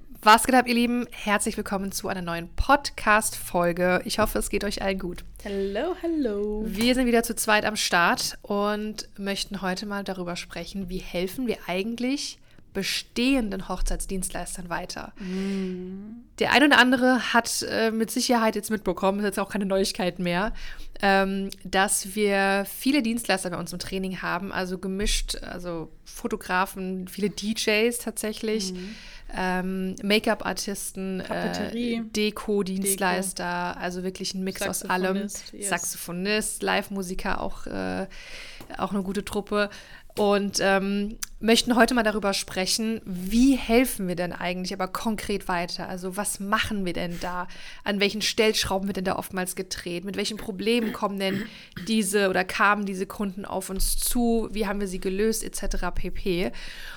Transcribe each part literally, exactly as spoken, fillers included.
Was geht ab, ihr Lieben? Herzlich willkommen zu einer neuen Podcast-Folge. Ich hoffe, es geht euch allen gut. Hallo, hallo. Wir sind wieder zu zweit am Start und möchten heute mal darüber sprechen, wie helfen wir eigentlich bestehenden Hochzeitsdienstleistern weiter. Mm. Der eine oder andere hat äh, mit Sicherheit jetzt mitbekommen, ist jetzt auch keine Neuigkeit mehr, ähm, dass wir viele Dienstleister bei uns im Training haben, also gemischt, also Fotografen, viele D Js tatsächlich, mm. ähm, Make-up-Artisten, äh, Deko-Dienstleister, Deko. Also wirklich ein Mix aus allem. Yes. Saxophonist, Live-Musiker, auch, äh, auch eine gute Truppe. Und ähm, möchten heute mal darüber sprechen, wie helfen wir denn eigentlich aber konkret weiter? Also was machen wir denn da? An welchen Stellschrauben wird denn da oftmals gedreht? Mit welchen Problemen kommen denn diese oder kamen diese Kunden auf uns zu? Wie haben wir sie gelöst et cetera pp.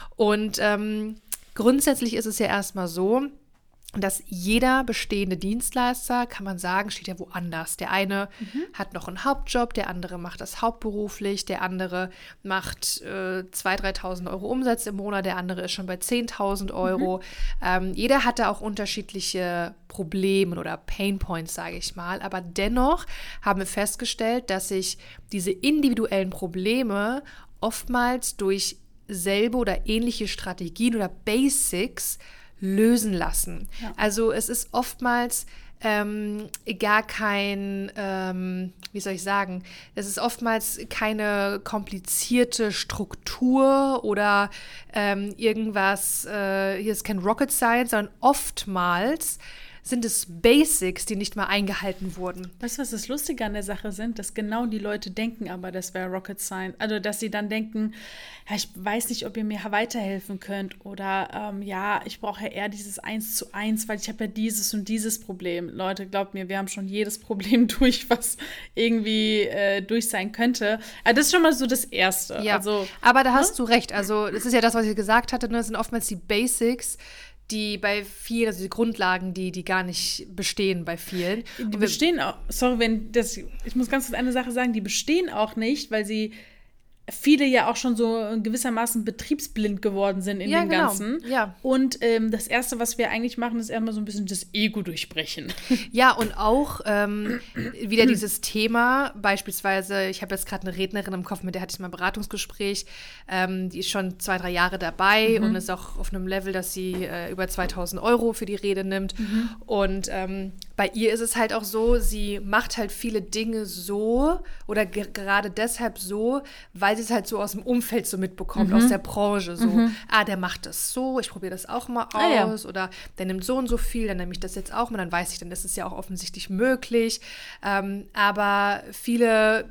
Und ähm, grundsätzlich ist es ja erstmal so, dass jeder bestehende Dienstleister, kann man sagen, steht ja woanders. Der eine mhm. hat noch einen Hauptjob, der andere macht das hauptberuflich, der andere macht äh, zweitausend, dreitausend Euro Umsatz im Monat, der andere ist schon bei zehntausend Euro. Mhm. Ähm, jeder hat da auch unterschiedliche Probleme oder Painpoints, sage ich mal. Aber dennoch haben wir festgestellt, dass sich diese individuellen Probleme oftmals durch selbe oder ähnliche Strategien oder Basics lösen lassen. Ja. Also es ist oftmals ähm, gar kein, ähm, wie soll ich sagen, es ist oftmals keine komplizierte Struktur oder ähm, irgendwas, äh, hier ist kein Rocket Science, sondern oftmals sind es Basics, die nicht mal eingehalten wurden. Weißt du, was das Lustige an der Sache sind? Dass genau die Leute denken, aber das wäre Rocket Science. Also, dass sie dann denken, ja, ich weiß nicht, ob ihr mir weiterhelfen könnt oder ähm, ja, ich brauche ja eher dieses Eins zu Eins, weil ich habe ja dieses und dieses Problem. Leute, glaubt mir, wir haben schon jedes Problem durch, was irgendwie äh, durch sein könnte. Also das ist schon mal so das Erste. Ja, also, aber da hast hm? du recht. Also, das ist ja das, was ich gesagt hatte, ne? Das sind oftmals die Basics, die bei vielen, also die Grundlagen, die, die gar nicht bestehen bei vielen. Die bestehen auch, sorry, wenn das, ich muss ganz kurz eine Sache sagen, die bestehen auch nicht, weil sie viele ja auch schon so gewissermaßen betriebsblind geworden sind in ja, dem genau. Ganzen. Ja. Und ähm, das Erste, was wir eigentlich machen, ist erstmal so ein bisschen das Ego durchbrechen. Ja, und auch ähm, wieder dieses Thema, beispielsweise, ich habe jetzt gerade eine Rednerin im Kopf, mit der hatte ich mal ein Beratungsgespräch, ähm, die ist schon zwei, drei Jahre dabei mhm. und ist auch auf einem Level, dass sie äh, über zweitausend Euro für die Rede nimmt. Mhm. Und ähm, bei ihr ist es halt auch so, sie macht halt viele Dinge so oder ge- gerade deshalb so, weil sie es halt so aus dem Umfeld so mitbekommt, mhm. aus der Branche so. Mhm. Ah, der macht das so, ich probiere das auch mal aus. Ah, ja. Oder der nimmt so und so viel, dann nehme ich das jetzt auch mal, dann weiß ich, dann ist es ja auch offensichtlich möglich. Ähm, aber viele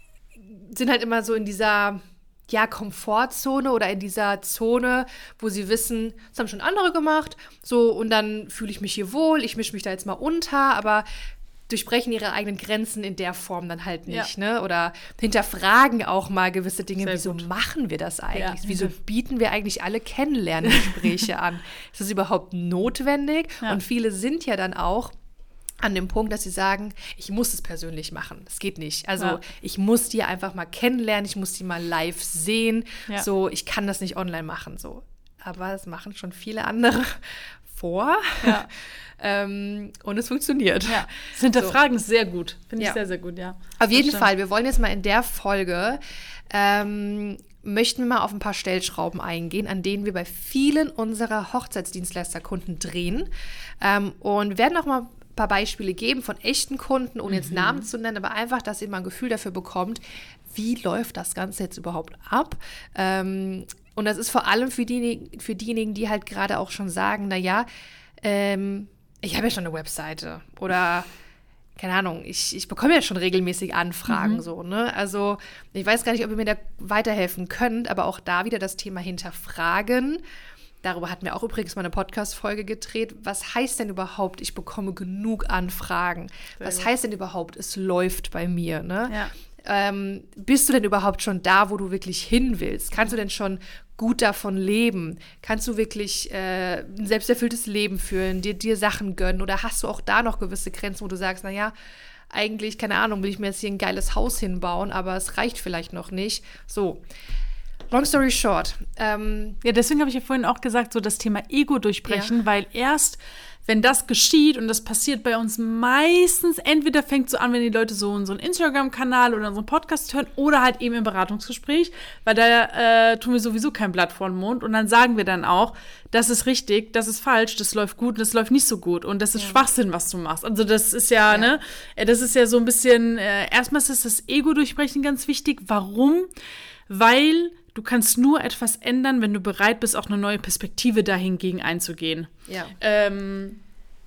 sind halt immer so in dieser ja, Komfortzone oder in dieser Zone, wo sie wissen, das haben schon andere gemacht, so und dann fühle ich mich hier wohl, ich mische mich da jetzt mal unter, aber durchbrechen ihre eigenen Grenzen in der Form dann halt nicht, ja. ne? Oder hinterfragen auch mal gewisse Dinge. Sehr Wieso gut. machen wir das eigentlich? Ja. Wieso bieten wir eigentlich alle Kennenlerngespräche an? Ist das überhaupt notwendig? Ja. Und viele sind ja dann auch an dem Punkt, dass sie sagen, ich muss es persönlich machen. Das geht nicht. Also ja. ich muss die einfach mal kennenlernen, ich muss die mal live sehen. Ja. So, ich kann das nicht online machen. So. Aber das machen schon viele andere vor. Ja. ähm, und es funktioniert. Ja. Das Hinterfragen so. Ist sehr gut. Finde ich ja. sehr, sehr gut, ja. Auf jeden Fall. Wir wollen jetzt mal in der Folge ähm, möchten wir mal auf ein paar Stellschrauben eingehen, an denen wir bei vielen unserer Hochzeitsdienstleisterkunden drehen. Ähm, und werden auch mal ein paar Beispiele geben von echten Kunden, ohne jetzt mhm. Namen zu nennen, aber einfach, dass ihr mal ein Gefühl dafür bekommt, wie läuft das Ganze jetzt überhaupt ab? Ähm, und das ist vor allem für, die, für diejenigen, die halt gerade auch schon sagen, naja, ähm, ich habe ja schon eine Webseite oder keine Ahnung, ich, ich bekomme ja schon regelmäßig Anfragen mhm. so, ne? Also ich weiß gar nicht, ob ihr mir da weiterhelfen könnt, aber auch da wieder das Thema hinterfragen. Darüber hatten wir auch übrigens mal eine Podcast-Folge gedreht. Was heißt denn überhaupt, ich bekomme genug Anfragen? Sehr Was gut. heißt denn überhaupt, es läuft bei mir, ne? Ja. Ähm, bist du denn überhaupt schon da, wo du wirklich hin willst? Kannst du denn schon gut davon leben? Kannst du wirklich äh, ein selbsterfülltes Leben führen, dir, dir Sachen gönnen? Oder hast du auch da noch gewisse Grenzen, wo du sagst, naja, eigentlich, keine Ahnung, will ich mir jetzt hier ein geiles Haus hinbauen, aber es reicht vielleicht noch nicht. So, long story short. Ähm, ja, deswegen habe ich ja vorhin auch gesagt, so das Thema Ego durchbrechen, ja. weil erst, wenn das geschieht, und das passiert bei uns meistens, entweder fängt so an, wenn die Leute so unseren Instagram-Kanal oder unseren Podcast hören, oder halt eben im Beratungsgespräch, weil da äh, tun wir sowieso kein Blatt vor den Mund, und dann sagen wir dann auch, das ist richtig, das ist falsch, das läuft gut und das läuft nicht so gut und das ist ja. Schwachsinn, was du machst. Also das ist ja, ja. ne, das ist ja so ein bisschen, äh, erstmal ist das Ego durchbrechen ganz wichtig. Warum? Weil du kannst nur etwas ändern, wenn du bereit bist, auch eine neue Perspektive dahingegen einzugehen. Ja. Ähm,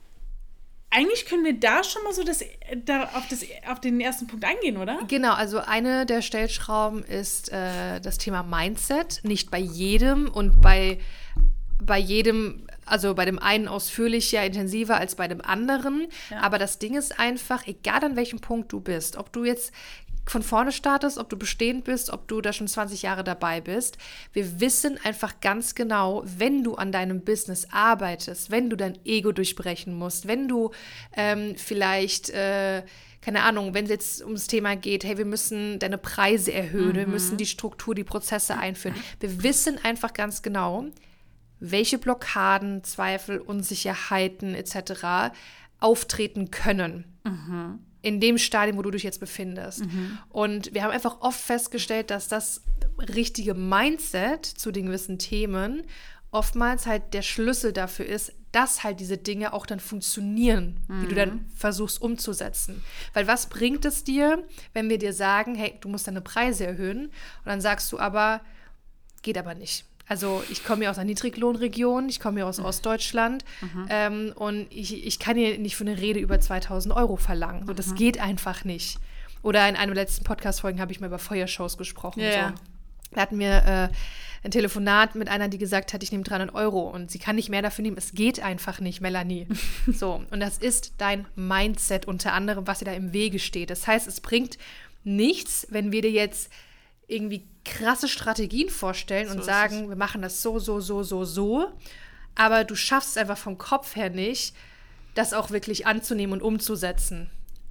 eigentlich können wir da schon mal so das, da auf, das, auf den ersten Punkt eingehen, oder? Genau, also eine der Stellschrauben ist äh, das Thema Mindset. Nicht bei jedem und bei, bei jedem, also bei dem einen ausführlicher, intensiver als bei dem anderen. Ja. Aber das Ding ist einfach, egal an welchem Punkt du bist, ob du jetzt von vorne startest, ob du bestehend bist, ob du da schon zwanzig Jahre dabei bist. Wir wissen einfach ganz genau, wenn du an deinem Business arbeitest, wenn du dein Ego durchbrechen musst, wenn du ähm, vielleicht, äh, keine Ahnung, wenn es jetzt ums Thema geht, hey, wir müssen deine Preise erhöhen, mhm. wir müssen die Struktur, die Prozesse einführen. Wir wissen einfach ganz genau, welche Blockaden, Zweifel, Unsicherheiten et cetera auftreten können. Mhm. In dem Stadium, wo du dich jetzt befindest. Mhm. Und wir haben einfach oft festgestellt, dass das richtige Mindset zu den gewissen Themen oftmals halt der Schlüssel dafür ist, dass halt diese Dinge auch dann funktionieren, mhm. die du dann versuchst umzusetzen. Weil was bringt es dir, wenn wir dir sagen, hey, du musst deine Preise erhöhen, und dann sagst du aber, geht aber nicht. Also ich komme ja aus einer Niedriglohnregion, ich komme ja aus Ostdeutschland mhm. ähm, und ich, ich kann hier nicht für eine Rede über zweitausend Euro verlangen. So, das mhm. geht einfach nicht. Oder in einer der letzten Podcast-Folgen habe ich mal über Feuershows gesprochen. Ja, so. ja. Da hatten wir äh, ein Telefonat mit einer, die gesagt hat, ich nehme dreihundert Euro und sie kann nicht mehr dafür nehmen. Es geht einfach nicht, Melanie. So, und das ist dein Mindset unter anderem, was dir da im Wege steht. Das heißt, es bringt nichts, wenn wir dir jetzt irgendwie krasse Strategien vorstellen so und sagen, wir machen das so, so, so, so, so. Aber du schaffst es einfach vom Kopf her nicht, das auch wirklich anzunehmen und umzusetzen.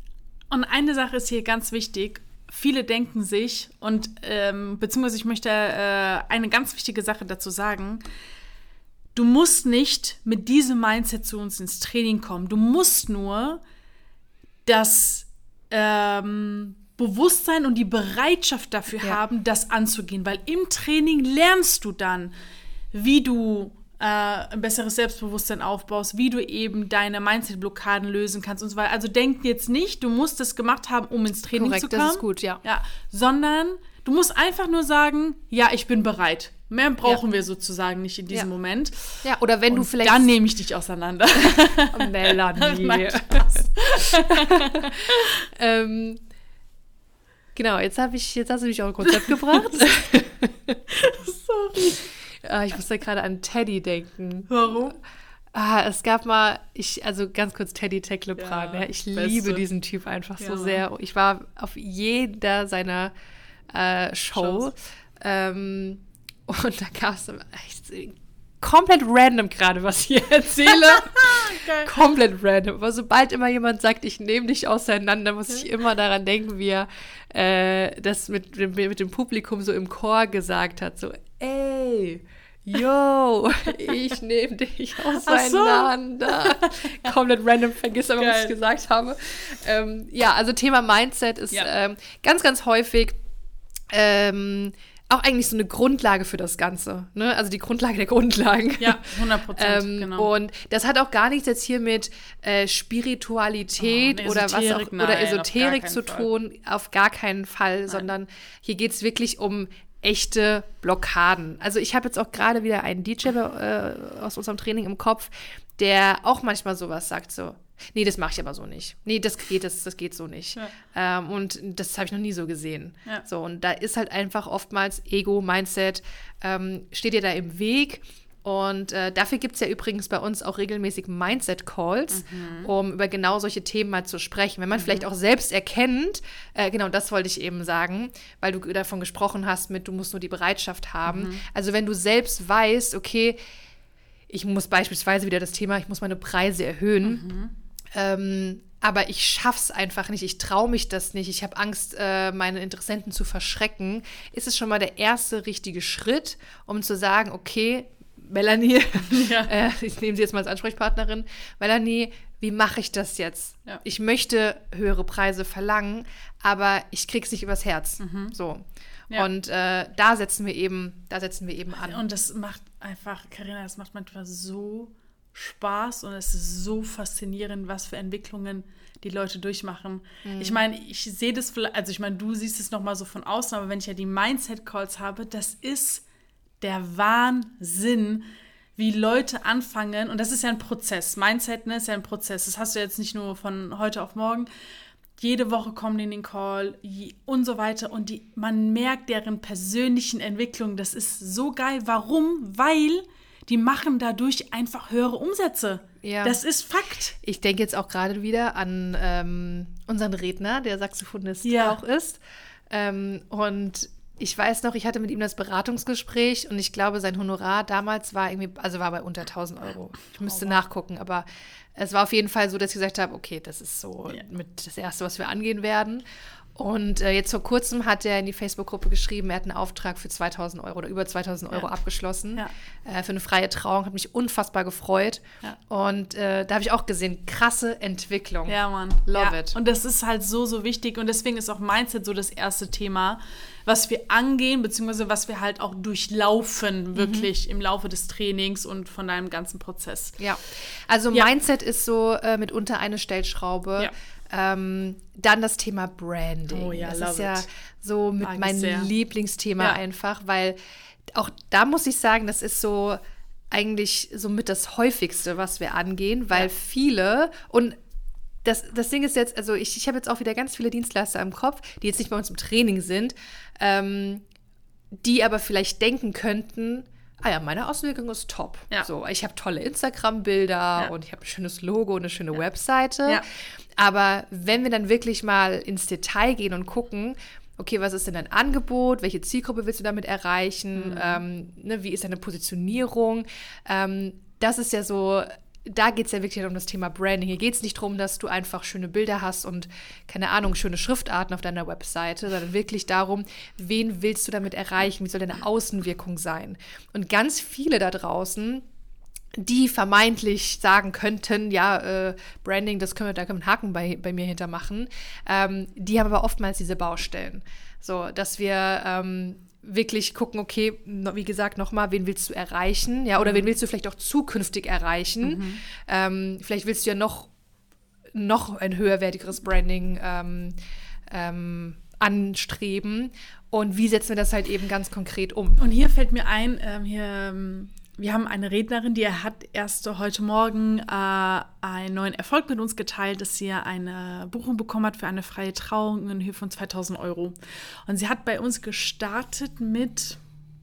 Und eine Sache ist hier ganz wichtig. Viele denken sich, und ähm, beziehungsweise ich möchte äh, eine ganz wichtige Sache dazu sagen, du musst nicht mit diesem Mindset zu uns ins Training kommen. Du musst nur das ähm, Bewusstsein und die Bereitschaft dafür ja. haben, das anzugehen. Weil im Training lernst du dann, wie du äh, ein besseres Selbstbewusstsein aufbaust, wie du eben deine Mindset-Blockaden lösen kannst und so weiter. Also denk jetzt nicht, du musst das gemacht haben, um ins Training Korrekt, zu kommen. Das ist gut, ja. ja. Sondern du musst einfach nur sagen, ja, ich bin bereit. Mehr brauchen ja. wir sozusagen nicht in diesem ja. Moment. Ja, oder wenn und du vielleicht... dann nehme ich dich auseinander. Melanie. Nein, Spaß. ähm... Genau, jetzt, hab ich, jetzt hast du mich auch ein Konzept gebracht. Sorry. Ah, ich musste gerade an Teddy denken. Warum? Ah, es gab mal, ich, also ganz kurz Teddy Teklebran. Ja, ja, ich beste. liebe diesen Typ einfach ja. so sehr. Ich war auf jeder seiner äh, Show. Ähm, und da gab es echt komplett random gerade, was ich hier erzähle. Komplett random. Aber sobald immer jemand sagt, ich nehme dich auseinander, muss ich immer daran denken, wie er äh, das mit, mit dem Publikum so im Chor gesagt hat. So, ey, yo, ich nehme dich auseinander. So. Komplett random, vergiss aber, was ich gesagt habe. Ähm, ja, also Thema Mindset ist ja. ähm, ganz, ganz häufig ähm, auch eigentlich so eine Grundlage für das Ganze, ne? Also die Grundlage der Grundlagen. Ja, hundert Prozent, ähm, genau. Und das hat auch gar nichts jetzt hier mit äh, Spiritualität oh, oder was auch nein, oder Esoterik zu Fall. tun, auf gar keinen Fall, nein. sondern hier geht es wirklich um echte Blockaden. Also ich habe jetzt auch gerade wieder einen D J äh, aus unserem Training im Kopf, der auch manchmal sowas sagt, so, nee, das mache ich aber so nicht. Nee, das geht, das, das geht so nicht. Ja. Ähm, und das habe ich noch nie so gesehen. Ja. So, und da ist halt einfach oftmals Ego, Mindset, ähm, steht dir da im Weg. Und äh, dafür gibt es ja übrigens bei uns auch regelmäßig Mindset-Calls, mhm. um über genau solche Themen mal zu sprechen. Wenn man mhm. vielleicht auch selbst erkennt, äh, genau das wollte ich eben sagen, weil du davon gesprochen hast mit, du musst nur die Bereitschaft haben. Mhm. Also wenn du selbst weißt, okay, ich muss beispielsweise wieder das Thema, ich muss meine Preise erhöhen, mhm. ähm, aber ich schaff's einfach nicht, ich traue mich das nicht, ich habe Angst, äh, meine Interessenten zu verschrecken, ist es schon mal der erste richtige Schritt, um zu sagen, okay, Melanie, ja. äh, ich nehme sie jetzt mal als Ansprechpartnerin, Melanie, wie mache ich das jetzt? Ja. Ich möchte höhere Preise verlangen, aber ich krieg's nicht übers Herz. Mhm. So. Ja. Und äh, da setzen wir eben, da setzen wir eben an. Und das macht einfach, Carina, das macht manchmal so Spaß und es ist so faszinierend, was für Entwicklungen die Leute durchmachen. Mhm. Ich meine, ich sehe das, also ich meine, du siehst es nochmal so von außen, aber wenn ich ja die Mindset-Calls habe, das ist der Wahnsinn, wie Leute anfangen, und das ist ja ein Prozess. Mindset, ne, ist ja ein Prozess. Das hast du jetzt nicht nur von heute auf morgen. Jede Woche kommen die in den Call und so weiter. Und die, man merkt deren persönlichen Entwicklung. Das ist so geil. Warum? Weil die machen dadurch einfach höhere Umsätze. Ja. Das ist Fakt. Ich denke jetzt auch gerade wieder an ähm, unseren Redner, der Saxophonist ja. auch ist. Ähm, und ich weiß noch, ich hatte mit ihm das Beratungsgespräch und ich glaube, sein Honorar damals war irgendwie, also war bei unter tausend Euro. Ich müsste oh, wow. nachgucken, aber es war auf jeden Fall so, dass ich gesagt habe, okay, das ist so ja. mit das Erste, was wir angehen werden. Und äh, jetzt vor kurzem hat er in die Facebook-Gruppe geschrieben, er hat einen Auftrag für zweitausend Euro oder über zweitausend Euro ja. abgeschlossen ja. Äh, für eine freie Trauung. Hat mich unfassbar gefreut. Ja. Und äh, da habe ich auch gesehen, krasse Entwicklung. Ja, Mann. Love ja. it. Und das ist halt so, so wichtig. Und deswegen ist auch Mindset so das erste Thema, was wir angehen, beziehungsweise was wir halt auch durchlaufen, wirklich mhm. im Laufe des Trainings und von deinem ganzen Prozess. Ja, also ja. Mindset ist so äh, mitunter eine Stellschraube. Ja. Ähm, dann das Thema Branding. Oh ja, das love ist ja it. so mit meinem Lieblingsthema ja. einfach, weil auch da muss ich sagen, das ist so eigentlich so mit das Häufigste, was wir angehen, weil ja. viele und Das, das Ding ist jetzt, also ich, ich habe jetzt auch wieder ganz viele Dienstleister im Kopf, die jetzt nicht bei uns im Training sind, ähm, die aber vielleicht denken könnten, ah ja, meine Außenwirkung ist top. Ja. So, ich habe tolle Instagram-Bilder ja. und ich habe ein schönes Logo und eine schöne ja. Webseite. Ja. Aber wenn wir dann wirklich mal ins Detail gehen und gucken, okay, was ist denn dein Angebot? Welche Zielgruppe willst du damit erreichen? Mhm. Ähm, ne, wie ist deine Positionierung? Ähm, das ist ja so, da geht es ja wirklich um das Thema Branding. Hier geht es nicht darum, dass du einfach schöne Bilder hast und, keine Ahnung, schöne Schriftarten auf deiner Webseite, sondern wirklich darum, wen willst du damit erreichen? Wie soll deine Außenwirkung sein? Und ganz viele da draußen, die vermeintlich sagen könnten, ja, äh, Branding, das können wir, da können wir einen Haken bei, bei mir hintermachen, ähm, die haben aber oftmals diese Baustellen. So, dass wir ähm, wirklich gucken, okay, wie gesagt, nochmal, wen willst du erreichen? Ja, oder mhm. wen willst du vielleicht auch zukünftig erreichen? Mhm. Ähm, vielleicht willst du ja noch, noch ein höherwertigeres Branding ähm, ähm, anstreben. Und wie setzen wir das halt eben ganz konkret um? Und hier fällt mir ein, ähm, hier, ähm, wir haben eine Rednerin, die hat erst heute Morgen äh, einen neuen Erfolg mit uns geteilt, dass sie eine Buchung bekommen hat für eine freie Trauung in Höhe von zweitausend Euro. Und sie hat bei uns gestartet mit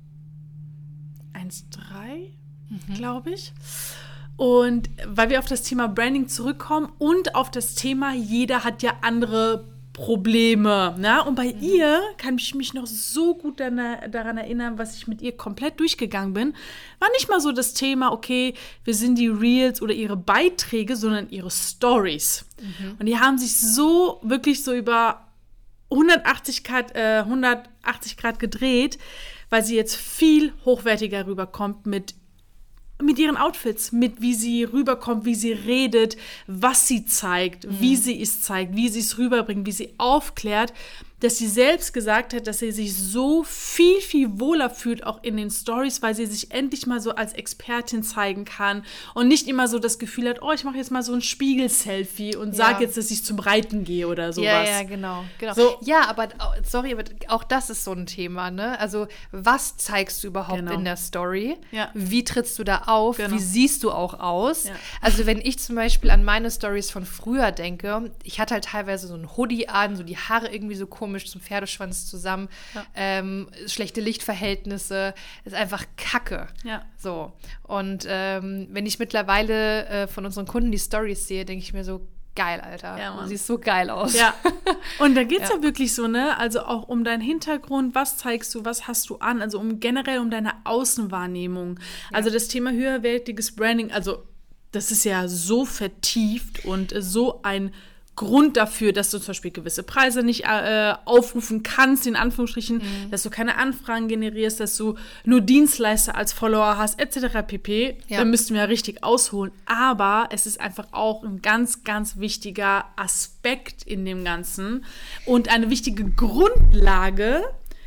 eins Komma drei, mhm. glaube ich. Und weil wir auf das Thema Branding zurückkommen und auf das Thema, jeder hat ja andere Probleme. Ne? Und bei mhm. ihr kann ich mich noch so gut daran, daran erinnern, was ich mit ihr komplett durchgegangen bin. War nicht mal so das Thema, okay, wir sind die Reels oder ihre Beiträge, sondern ihre Stories. Mhm. Und die haben sich so, wirklich so über hundertachtzig Grad, äh, hundertachtzig Grad gedreht, weil sie jetzt viel hochwertiger rüberkommt mit mit ihren Outfits, mit wie sie rüberkommt, wie sie redet, was sie zeigt, mhm. wie sie es zeigt, wie sie es rüberbringt, wie sie aufklärt, dass sie selbst gesagt hat, dass sie sich so viel, viel wohler fühlt, auch in den Stories, weil sie sich endlich mal so als Expertin zeigen kann und nicht immer so das Gefühl hat, oh, ich mache jetzt mal so ein Spiegel-Selfie und ja. sage jetzt, dass ich zum Reiten gehe oder sowas. Ja, ja, genau. genau. So. Ja, aber, sorry, aber auch das ist so ein Thema, ne? Also, was zeigst du überhaupt genau. in der Story? Ja. Wie trittst du da auf? Genau. Wie siehst du auch aus? Ja. Also, wenn ich zum Beispiel an meine Stories von früher denke, ich hatte halt teilweise so ein Hoodie an, so die Haare irgendwie so komisch zum Pferdeschwanz zusammen, ja. ähm, schlechte Lichtverhältnisse, ist einfach Kacke. Ja. So. Und ähm, wenn ich mittlerweile äh, von unseren Kunden die Stories sehe, denke ich mir so, geil, Alter. Ja, du siehst so geil aus. Ja. Und da geht es ja. ja wirklich so, ne? Also auch um deinen Hintergrund, was zeigst du, was hast du an, also um generell um deine Außenwahrnehmung. Ja. Also das Thema höherwertiges Branding, also das ist ja so vertieft und so ein Grund dafür, dass du zum Beispiel gewisse Preise nicht äh, aufrufen kannst, in Anführungsstrichen, mhm. dass du keine Anfragen generierst, dass du nur Dienstleister als Follower hast, et cetera pp. Ja. Dann müssten wir ja richtig ausholen. Aber es ist einfach auch ein ganz, ganz wichtiger Aspekt in dem Ganzen und eine wichtige Grundlage,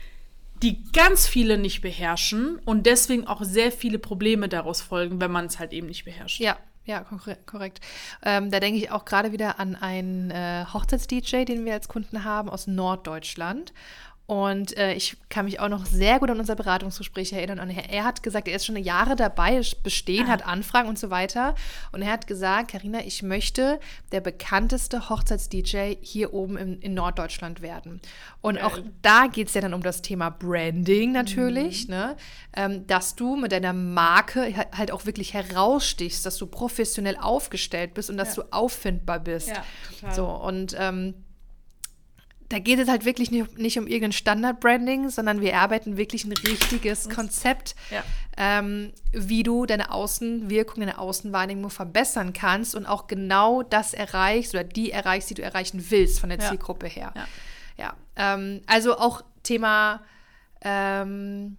die ganz viele nicht beherrschen und deswegen auch sehr viele Probleme daraus folgen, wenn man es halt eben nicht beherrscht. Ja. Ja, korrekt. Ähm, da denke ich auch gerade wieder an einen äh, Hochzeits-D J, den wir als Kunden haben aus Norddeutschland. Und äh, ich kann mich auch noch sehr gut an unser Beratungsgespräch erinnern. Und er, er hat gesagt, er ist schon Jahre dabei, bestehen, ah. hat Anfragen und so weiter. Und er hat gesagt, Carina, ich möchte der bekannteste Hochzeits-D J hier oben in, in Norddeutschland werden. Und Geil. Auch da geht es ja dann um das Thema Branding natürlich, mhm. ne? Ähm, dass du mit deiner Marke halt auch wirklich herausstichst, dass du professionell aufgestellt bist und dass ja. du auffindbar bist. Ja, total. So, und ähm, da geht es halt wirklich nicht, nicht um irgendein Standard-Branding, sondern wir erarbeiten wirklich ein richtiges Konzept, ja. ähm, wie du deine Außenwirkung, deine Außenwahrnehmung verbessern kannst und auch genau das erreichst oder die erreichst, die du erreichen willst von der ja. Zielgruppe her. Ja. Ja, ähm, also auch Thema ähm,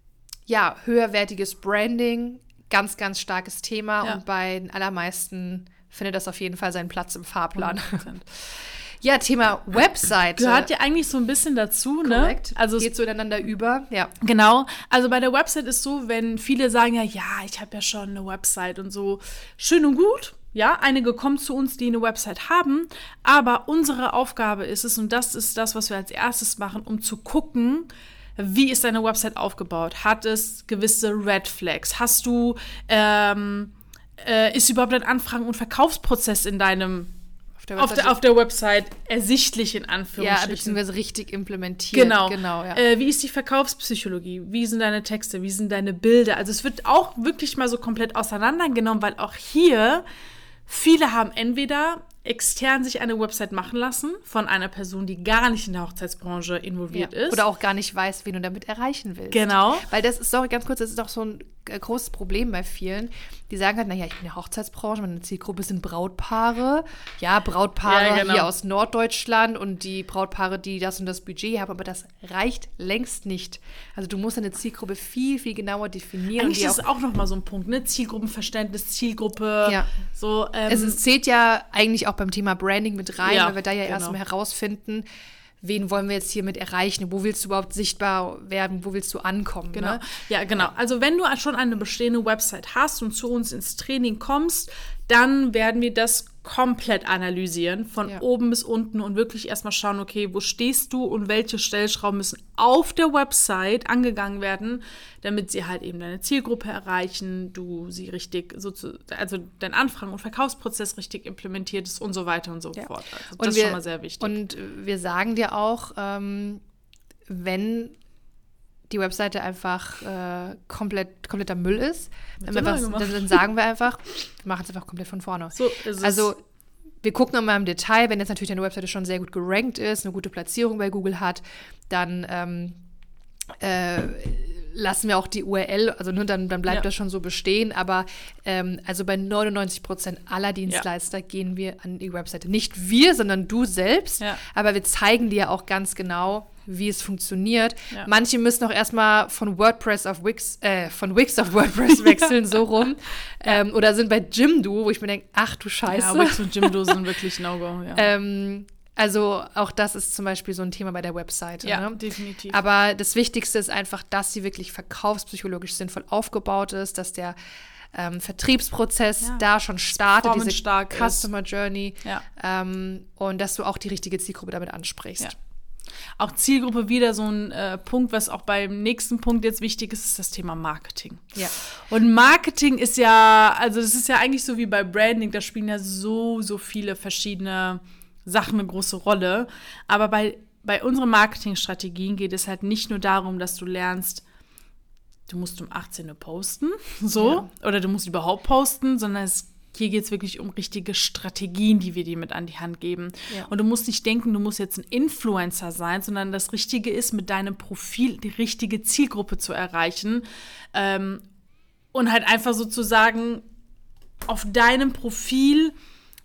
ja, höherwertiges Branding, ganz, ganz starkes Thema ja. und bei den allermeisten findet das auf jeden Fall seinen Platz im Fahrplan. hundert Prozent. Ja, Thema Webseite. Gehört ja eigentlich so ein bisschen dazu, ne? Korrekt. Also geht so ineinander über, ja. Genau. Also bei der Website ist so, wenn viele sagen ja, ja, ich habe ja schon eine Website und so, schön und gut. Ja, einige kommen zu uns, die eine Website haben, aber unsere Aufgabe ist es, und das ist das, was wir als erstes machen, um zu gucken, wie ist deine Website aufgebaut? Hat es gewisse Red Flags? Hast du, ähm, äh, ist überhaupt ein Anfragen- und Verkaufsprozess in deinem Auf der, auf, der, auf der Website ersichtlich, in Anführungsstrichen. Ja, beziehungsweise richtig implementiert. Genau. genau ja. äh, wie ist die Verkaufspsychologie? Wie sind deine Texte? Wie sind deine Bilder? Also es wird auch wirklich mal so komplett auseinandergenommen, weil auch hier viele haben entweder extern sich eine Website machen lassen von einer Person, die gar nicht in der Hochzeitsbranche involviert ja. ist. Oder auch gar nicht weiß, wen du damit erreichen willst. Genau. Weil das ist, sorry, ganz kurz, das ist auch so ein großes Problem bei vielen, die sagen halt, naja, ich bin in der Hochzeitsbranche, meine Zielgruppe sind Brautpaare. Ja, Brautpaare ja, genau. hier aus Norddeutschland und die Brautpaare, die das und das Budget haben, aber das reicht längst nicht. Also du musst deine Zielgruppe viel, viel genauer definieren. Eigentlich und ist es auch, auch nochmal so ein Punkt, ne? Zielgruppenverständnis, Zielgruppe. Ja. So, ähm, es, es zählt ja eigentlich auch beim Thema Branding mit rein, ja, weil wir da ja genau. erstmal herausfinden, wen wollen wir jetzt hiermit erreichen? Wo willst du überhaupt sichtbar werden? Wo willst du ankommen? Genau. Ne? Ja, genau. Also wenn du schon eine bestehende Website hast und zu uns ins Training kommst, dann werden wir das komplett analysieren, von ja. oben bis unten und wirklich erstmal schauen, okay, wo stehst du und welche Stellschrauben müssen auf der Website angegangen werden, damit sie halt eben deine Zielgruppe erreichen, du sie richtig, so zu, also dein Anfragen- und Verkaufsprozess richtig implementiert ist und so weiter und so ja. fort. Also das und wir, ist schon mal sehr wichtig. Und wir sagen dir auch, ähm, wenn die Webseite einfach äh, komplett, kompletter Müll ist, dann, was, dann, dann sagen wir einfach, wir machen es einfach komplett von vorne. So ist es. Also wir gucken nochmal im Detail, wenn jetzt natürlich deine Webseite schon sehr gut gerankt ist, eine gute Platzierung bei Google hat, dann ähm, äh, lassen wir auch die U R L, also nur dann, dann bleibt ja. das schon so bestehen, aber ähm, also bei neunundneunzig Prozent aller Dienstleister ja. gehen wir an die Webseite. Nicht wir, sondern du selbst, ja. aber wir zeigen dir auch ganz genau, wie es funktioniert. Ja. Manche müssen auch erstmal von WordPress auf Wix, äh, von Wix auf WordPress wechseln, so rum. Ähm, oder sind bei Jimdo, wo ich mir denke, ach du Scheiße. Ja, Wix und Jimdo sind wirklich No-Go, ja. ähm, Also auch das ist zum Beispiel so ein Thema bei der Webseite. Ja, ne? definitiv. Aber das Wichtigste ist einfach, dass sie wirklich verkaufspsychologisch sinnvoll aufgebaut ist, dass der ähm, Vertriebsprozess ja. da schon startet, diese Customer ist. Journey ja. ähm, und dass du auch die richtige Zielgruppe damit ansprichst. Ja. Auch Zielgruppe wieder so ein äh, Punkt, was auch beim nächsten Punkt jetzt wichtig ist, ist das Thema Marketing. Ja. Und Marketing ist ja, also das ist ja eigentlich so wie bei Branding, da spielen ja so, so viele verschiedene Sachen eine große Rolle. Aber bei, bei unseren Marketingstrategien geht es halt nicht nur darum, dass du lernst, du musst um achtzehn Uhr posten, so, ja. oder du musst überhaupt posten, sondern es hier geht es wirklich um richtige Strategien, die wir dir mit an die Hand geben. Ja. Und du musst nicht denken, du musst jetzt ein Influencer sein, sondern das Richtige ist, mit deinem Profil die richtige Zielgruppe zu erreichen. Ähm, und halt einfach sozusagen auf deinem Profil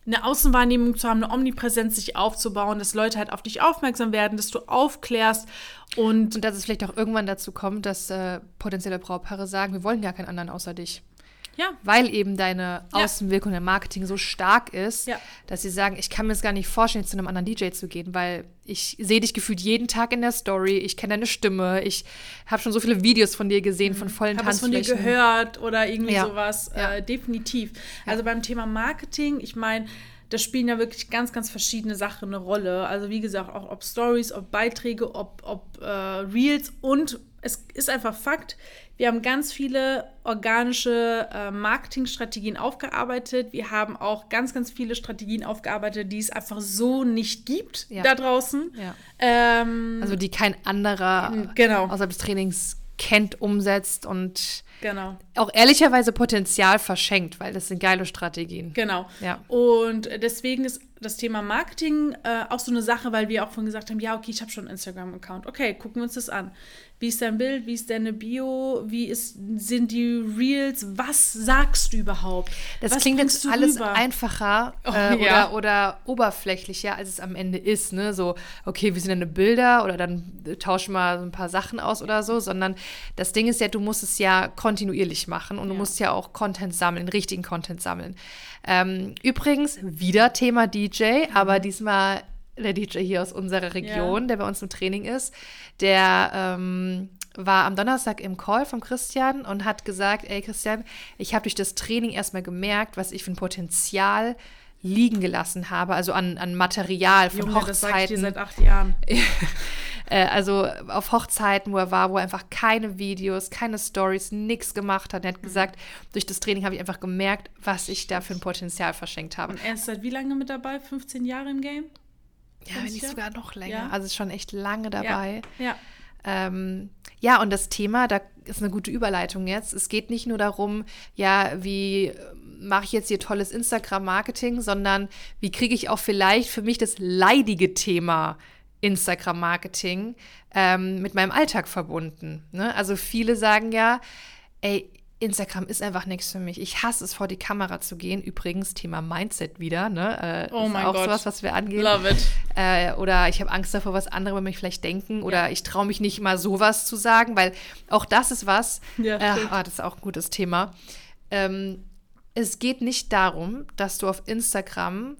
eine Außenwahrnehmung zu haben, eine Omnipräsenz sich aufzubauen, dass Leute halt auf dich aufmerksam werden, dass du aufklärst und, und dass es vielleicht auch irgendwann dazu kommt, dass äh, potenzielle Brautpaare sagen, wir wollen gar keinen anderen außer dich. Ja. Weil eben deine Ja. Außenwirkung im Marketing so stark ist, Ja. dass sie sagen, ich kann mir es gar nicht vorstellen, zu einem anderen D J zu gehen, weil ich sehe dich gefühlt jeden Tag in der Story, ich kenne deine Stimme, ich habe schon so viele Videos von dir gesehen, von vollen habe was von dir Tanzflächen. gehört oder irgendwie Ja. sowas. Ja. Äh, definitiv. Also beim Thema Marketing, ich meine, da spielen ja wirklich ganz, ganz verschiedene Sachen eine Rolle. Also wie gesagt, auch ob Stories, ob Beiträge, ob, ob äh, Reels. Und es ist einfach Fakt, wir haben ganz viele organische äh, Marketingstrategien aufgearbeitet. Wir haben auch ganz, ganz viele Strategien aufgearbeitet, die es einfach so nicht gibt Ja. da draußen. Ja. Ähm, Also die kein anderer Genau. außerhalb des Trainings kennt, umsetzt und genau. auch ehrlicherweise Potenzial verschenkt, weil das sind geile Strategien. Genau. Ja. Und deswegen ist das Thema Marketing äh, auch so eine Sache, weil wir auch vorhin gesagt haben, ja, okay, ich habe schon einen Instagram-Account. Okay, gucken wir uns das an. Wie ist dein Bild? Wie ist deine Bio? Wie ist, sind die Reels? Was sagst du überhaupt? Das Was klingt bringst jetzt du alles rüber? einfacher Oh, äh, ja. oder, oder oberflächlicher, als es am Ende ist. Ne? So, okay, wie sind deine Bilder? Oder dann äh, tauschen wir so ein paar Sachen aus oder so. Sondern das Ding ist ja, du musst es ja kontinuierlich machen und du Ja. musst ja auch Content sammeln, richtigen Content sammeln. Ähm, übrigens, wieder Thema D J, aber diesmal der D J hier aus unserer Region, Ja. der bei uns im Training ist, der ähm, war am Donnerstag im Call von Christian und hat gesagt, ey Christian, ich habe durch das Training erstmal gemerkt, was ich für ein Potenzial liegen gelassen habe, also an, an Material von Junge, das sag ich dir Hochzeiten. seit acht Jahren. Äh, also auf Hochzeiten, wo er war, wo er einfach keine Videos, keine Stories, nichts gemacht hat. Er hat gesagt, durch das Training habe ich einfach gemerkt, was ich da für ein Potenzial verschenkt habe. Und er ist seit wie lange mit dabei? fünfzehn Jahre im Game? Ja, wenn nicht ja? sogar noch länger. Ja. Also ist schon echt lange dabei. Ja. ja. Ähm, ja, und das Thema, da ist eine gute Überleitung jetzt. Es geht nicht nur darum, ja, wie mache ich jetzt hier tolles Instagram-Marketing, sondern wie kriege ich auch vielleicht für mich das leidige Thema Instagram-Marketing ähm, mit meinem Alltag verbunden. Ne? Also viele sagen ja, ey, Instagram ist einfach nichts für mich. Ich hasse es, vor die Kamera zu gehen. Übrigens, Thema Mindset wieder. Ne? Äh, Oh ist mein auch Gott. sowas, was wir angehen. Love it. Äh, oder ich habe Angst davor, was andere über mich vielleicht denken. Oder Ja. ich traue mich nicht mal sowas zu sagen, weil auch das ist was. Ja, äh, stimmt. ah, das ist auch ein gutes Thema. Ähm, es geht nicht darum, dass du auf Instagram,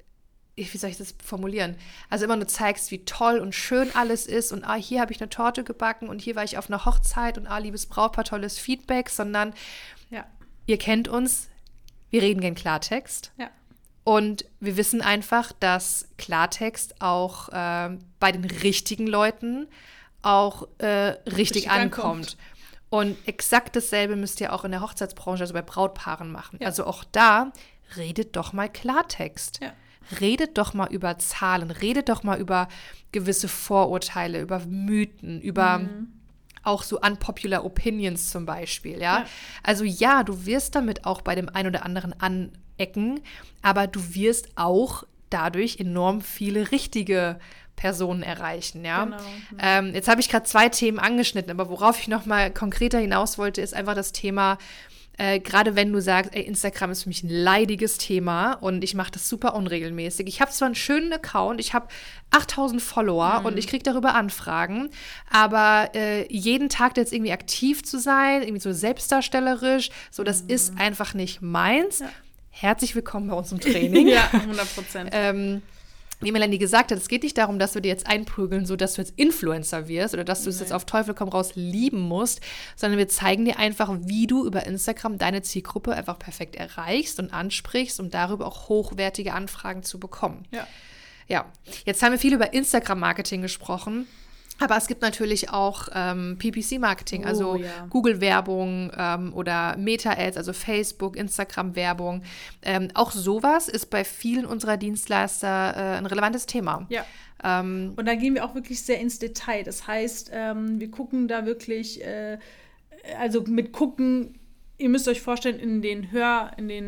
wie soll ich das formulieren? Also immer nur zeigst, wie toll und schön alles ist und ah, hier habe ich eine Torte gebacken und hier war ich auf einer Hochzeit und ah, liebes Brautpaar, tolles Feedback, sondern Ja. ihr kennt uns, wir reden gern Klartext. Ja. Und wir wissen einfach, dass Klartext auch äh, bei den richtigen Leuten auch äh, richtig, Richtig ankommt. ankommt. Und exakt dasselbe müsst ihr auch in der Hochzeitsbranche, also bei Brautpaaren machen. Ja. Also auch da, redet doch mal Klartext. Ja. Redet doch mal über Zahlen, redet doch mal über gewisse Vorurteile, über Mythen, über Mhm. auch so unpopular opinions zum Beispiel, ja? Ja. Also ja, du wirst damit auch bei dem einen oder anderen anecken, aber du wirst auch dadurch enorm viele richtige Personen erreichen, ja? Genau. Ähm, jetzt habe ich gerade zwei Themen angeschnitten, aber worauf ich noch mal konkreter hinaus wollte, ist einfach das Thema, äh, gerade wenn du sagst, ey, Instagram ist für mich ein leidiges Thema und ich mache das super unregelmäßig. Ich habe zwar einen schönen Account, ich habe achttausend Follower Mhm. und ich kriege darüber Anfragen, aber äh, jeden Tag jetzt irgendwie aktiv zu sein, irgendwie so selbstdarstellerisch, so das ist einfach nicht meins. Ja. Herzlich willkommen bei uns im Training. Ja, hundert Prozent. ähm, wie Melanie gesagt hat, es geht nicht darum, dass wir dir jetzt einprügeln, so dass du jetzt Influencer wirst oder dass du es Nee. jetzt auf Teufel komm raus lieben musst, sondern wir zeigen dir einfach, wie du über Instagram deine Zielgruppe einfach perfekt erreichst und ansprichst, um darüber auch hochwertige Anfragen zu bekommen. Ja. Ja, jetzt haben wir viel über Instagram-Marketing gesprochen. Aber es gibt natürlich auch ähm, P P C-Marketing, Oh, also ja. Google-Werbung ähm, oder Meta-Ads, also Facebook, Instagram-Werbung. Ähm, auch sowas ist bei vielen unserer Dienstleister äh, ein relevantes Thema. Ja. Ähm, Und da gehen wir auch wirklich sehr ins Detail. Das heißt, ähm, wir gucken da wirklich, äh, also mit gucken, ihr müsst euch vorstellen, in den Hör, in den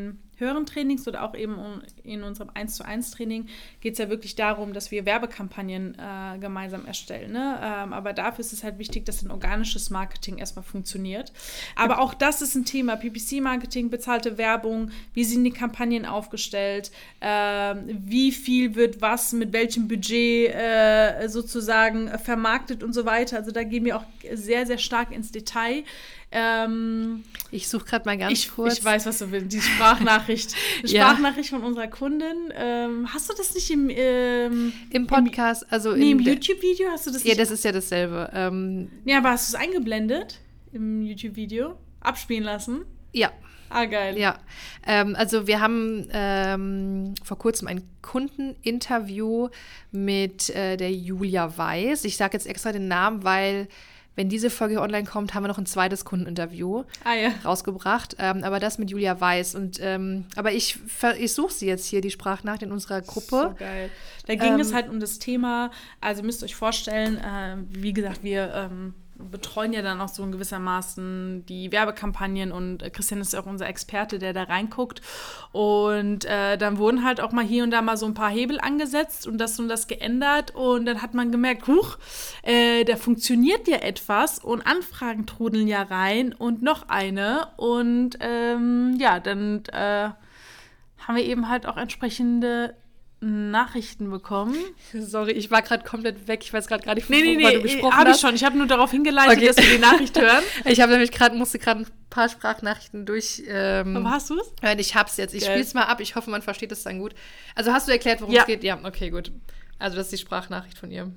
höheren Trainings oder auch eben in unserem eins zu eins Training geht es ja wirklich darum, dass wir Werbekampagnen äh, gemeinsam erstellen. Ne? Ähm, aber dafür ist es halt wichtig, dass ein organisches Marketing erstmal funktioniert. Aber auch das ist ein Thema. P P C-Marketing, bezahlte Werbung, wie sind die Kampagnen aufgestellt, äh, wie viel wird was mit welchem Budget äh, sozusagen äh, vermarktet und so weiter. Also da gehen wir auch sehr, sehr stark ins Detail. Ähm, ich suche gerade mal ganz ich, kurz. Ich weiß, was du willst. Die Sprachnachricht. Die ja. Sprachnachricht von unserer Kundin. Ähm, hast du das nicht im ähm, Im Podcast? Im, also nee, im YouTube-Video hast du das ja, nicht? Ja, das ist ja dasselbe. Ähm, ja, aber hast du es eingeblendet im YouTube-Video? Abspielen lassen? Ja. Ah, geil. Ja, ähm, also wir haben ähm, vor kurzem ein Kundeninterview mit äh, der Julia Weiß. Ich sage jetzt extra den Namen, weil wenn diese Folge online kommt, haben wir noch ein zweites Kundeninterview ah, ja. rausgebracht. Ähm, aber das mit Julia Weiß. Und, ähm, aber ich, ich suche sie jetzt hier, die Sprachnachricht in unserer Gruppe. So geil. Da ging ähm, es halt um das Thema, also müsst ihr euch vorstellen, äh, wie gesagt, wir ähm, betreuen ja dann auch so in gewissermaßen die Werbekampagnen und äh, Christian ist ja auch unser Experte, der da reinguckt und äh, dann wurden halt auch mal hier und da mal so ein paar Hebel angesetzt und das und das geändert und dann hat man gemerkt, huch, äh, da funktioniert ja etwas und Anfragen trudeln ja rein und noch eine und ähm, ja, dann äh, haben wir eben halt auch entsprechende Nachrichten bekommen. Sorry, ich war gerade komplett weg. Ich weiß gerade gar nicht, nee, nee, worüber nee, du gesprochen hab hast. Ich schon. Ich habe nur darauf hingeleitet, okay. dass wir die Nachricht hören. Ich habe nämlich gerade, musste gerade ein paar Sprachnachrichten durch. Ähm, Aber hast du es? Ich hab's jetzt. Ich Geil. spiele es mal ab. Ich hoffe, man versteht es dann gut. Also hast du erklärt, worum es ja. geht? Ja, okay, gut. Also das ist die Sprachnachricht von ihr.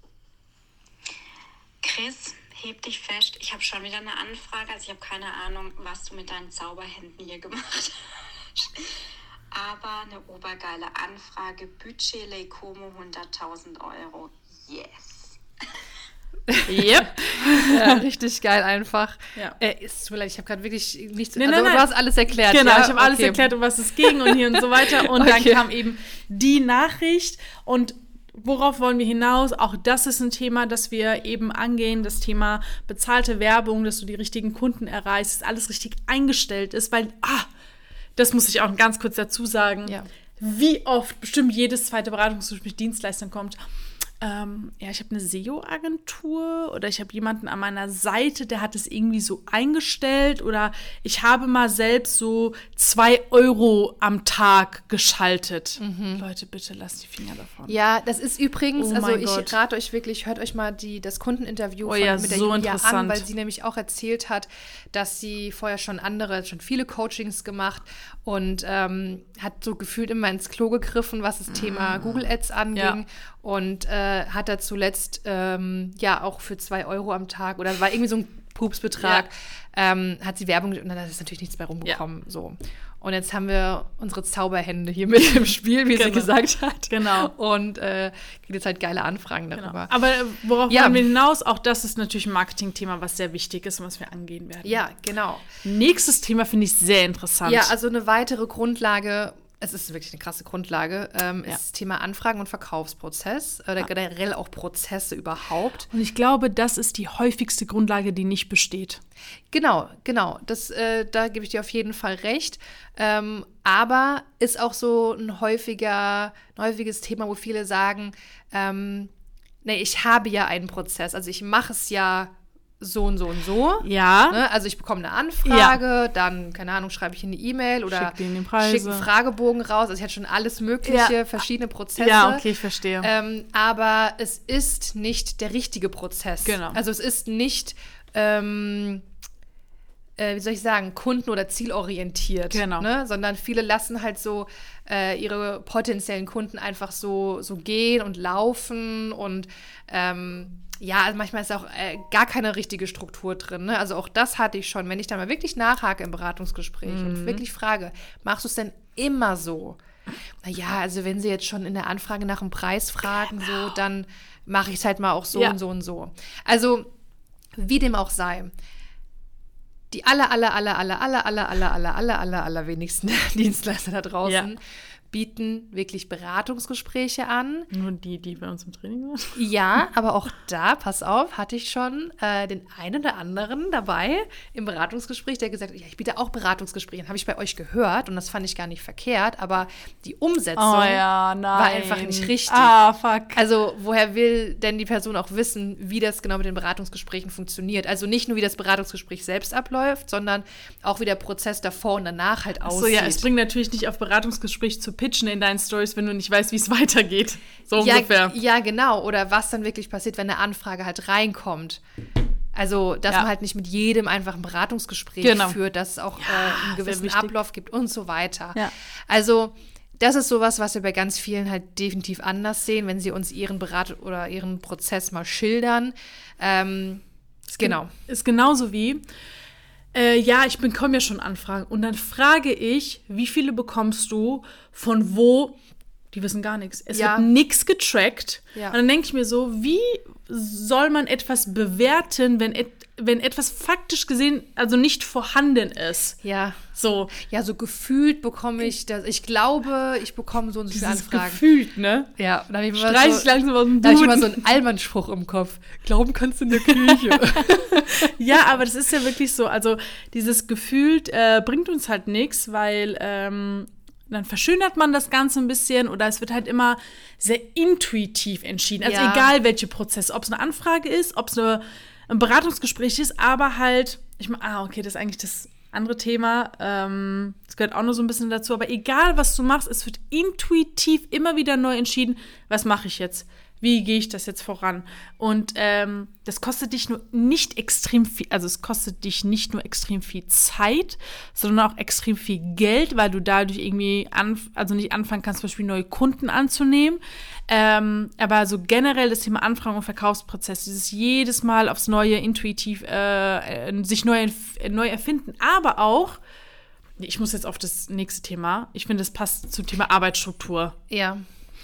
Chris, heb dich fest. Ich habe schon wieder eine Anfrage. Also ich habe keine Ahnung, was du mit deinen Zauberhänden hier gemacht hast. Aber eine obergeile Anfrage. Budget Leicomo hunderttausend Euro. Yes. Yep. Ja, richtig geil einfach. Ja. Äh, ist so leid, ich habe gerade wirklich nichts. Nee, also nein, nein. du hast alles erklärt. Genau, ja? ich habe alles okay. erklärt, um was es ging und hier und so weiter. Und okay. dann kam eben die Nachricht und worauf wollen wir hinaus? Auch das ist ein Thema, das wir eben angehen. Das Thema bezahlte Werbung, dass du die richtigen Kunden erreichst, dass alles richtig eingestellt ist, weil, ah, das muss ich auch ganz kurz dazu sagen, ja. wie oft bestimmt jedes zweite Beratungsgespräch mit Dienstleistern kommt. Ähm, ja, ich habe eine S E O-Agentur oder ich habe jemanden an meiner Seite, der hat es irgendwie so eingestellt oder ich habe mal selbst so zwei Euro am Tag geschaltet. Mhm. Leute, bitte lasst die Finger davon. Ja, das ist übrigens, oh also ich Gott. rate euch wirklich, hört euch mal die, das Kundeninterview oh von, ja, mit der so Julia an, weil interessant. sie nämlich auch erzählt hat, dass sie vorher schon andere, schon viele Coachings gemacht und ähm, hat so gefühlt immer ins Klo gegriffen, was das Thema Google Ads anging. Ja. Und äh, hat da zuletzt ähm, ja auch für zwei Euro am Tag oder war irgendwie so ein Pupsbetrag, ja. ähm, hat sie Werbung und dann ist natürlich nichts bei rumgekommen. Ja. So. Und jetzt haben wir unsere Zauberhände hier mit im Spiel, wie genau. sie gesagt hat. Genau. Und äh, kriegt jetzt halt geile Anfragen darüber. Genau. Aber äh, worauf ja. wollen wir hinaus? Auch das ist natürlich ein Marketingthema, was sehr wichtig ist und was wir angehen werden. Ja, genau. Nächstes Thema finde ich sehr interessant. Ja, also eine weitere Grundlage, es ist wirklich eine krasse Grundlage, ähm, ja. ist das Thema Anfragen- und Verkaufsprozess oder ja. generell auch Prozesse überhaupt. Und ich glaube, das ist die häufigste Grundlage, die nicht besteht. Genau, genau. Das, äh, da gebe ich dir auf jeden Fall recht. Ähm, aber ist auch so ein häufiger, ein häufiges Thema, wo viele sagen, ähm, nee, ich habe ja einen Prozess, also ich mache es ja so und so und so. Ja. Ne? Also ich bekomme eine Anfrage, ja. dann, keine Ahnung, schreibe ich in eine E-Mail oder schicke einen Fragebogen raus. Also ich hatte schon alles mögliche, ja. verschiedene Prozesse. Ja, okay, ich verstehe. Ähm, aber es ist nicht der richtige Prozess. Genau. Also es ist nicht, ähm, äh, wie soll ich sagen, kunden- oder zielorientiert. Genau. Ne? Sondern viele lassen halt so äh, ihre potenziellen Kunden einfach so, so gehen und laufen und ähm, ja, also manchmal ist auch äh, gar keine richtige Struktur drin. Ne? Also auch das hatte ich schon. Wenn ich dann mal wirklich nachhake im Beratungsgespräch mhm. und wirklich frage, machst du es denn immer so? Naja, also wenn sie jetzt schon in der Anfrage nach dem Preis fragen, genau. so, dann mache ich es halt mal auch so ja. und so und so. Also wie dem auch sei. Die aller, aller, aller, aller, aller, aller, aller, aller, aller, aller, aller wenigsten Dienstleister da draußen ja. bieten wirklich Beratungsgespräche an. Nur die, die bei uns im Training sind? Ja, aber auch da, pass auf, hatte ich schon äh, den einen oder anderen dabei im Beratungsgespräch, der gesagt hat, ja, ich biete auch Beratungsgespräche. Habe ich bei euch gehört und das fand ich gar nicht verkehrt, aber die Umsetzung oh, ja, nein. war einfach nicht richtig. Ah, fuck. Also woher will denn die Person auch wissen, wie das genau mit den Beratungsgesprächen funktioniert? Also nicht nur, wie das Beratungsgespräch selbst abläuft, sondern auch, wie der Prozess davor und danach halt aussieht. So, ja, es bringt natürlich nicht auf Beratungsgespräch zu pitchen in deinen Stories, wenn du nicht weißt, wie es weitergeht. So ja, ungefähr. Ja, genau. Oder was dann wirklich passiert, wenn eine Anfrage halt reinkommt. Also, dass ja. man halt nicht mit jedem einfach ein Beratungsgespräch genau. führt, dass es auch ja, äh, einen gewissen Ablauf gibt und so weiter. Ja. Also, das ist sowas, was wir bei ganz vielen halt definitiv anders sehen, wenn sie uns ihren Berat- oder ihren Prozess mal schildern. Ähm, ist genau. Ist genauso wie, äh, ja, ich bekomme ja schon Anfragen. Und dann frage ich, wie viele bekommst du, von wo? Die wissen gar nichts. Es ja. wird nichts getrackt. Ja. Und dann denke ich mir so, wie soll man etwas bewerten, wenn, et- wenn etwas faktisch gesehen also nicht vorhanden ist? Ja. So. Ja, so gefühlt bekomme ich das. Ich glaube, ich bekomme so und so viele Dieses Anfragen. Gefühlt, ne? Ja. Und dann habe ich Streich immer ich langsam aus dem da habe ich Duden. immer so einen Allmann-Spruch im Kopf. Glauben kannst du in der Kirche. Ja, aber das ist ja wirklich so. Also dieses gefühlt äh, bringt uns halt nichts, weil ähm, dann verschönert man das Ganze ein bisschen oder es wird halt immer sehr intuitiv entschieden. Also ja. egal, welche Prozesse. Ob es eine Anfrage ist, ob es eine, ein Beratungsgespräch ist, aber halt, ich meine, ah, okay, das ist eigentlich das andere Thema. Ähm, das gehört auch nur so ein bisschen dazu. Aber egal, was du machst, es wird intuitiv immer wieder neu entschieden, was mache ich jetzt? Wie gehe ich das jetzt voran? Und ähm, das kostet dich nur nicht extrem viel, also es kostet dich nicht nur extrem viel Zeit, sondern auch extrem viel Geld, weil du dadurch irgendwie, anf- also nicht anfangen kannst, zum Beispiel neue Kunden anzunehmen. Ähm, aber so generell das Thema Anfragen und Verkaufsprozess, dieses jedes Mal aufs Neue intuitiv äh, äh, sich neu, äh, neu erfinden, aber auch, ich muss jetzt auf das nächste Thema, ich finde, das passt zum Thema Arbeitsstruktur. Ja.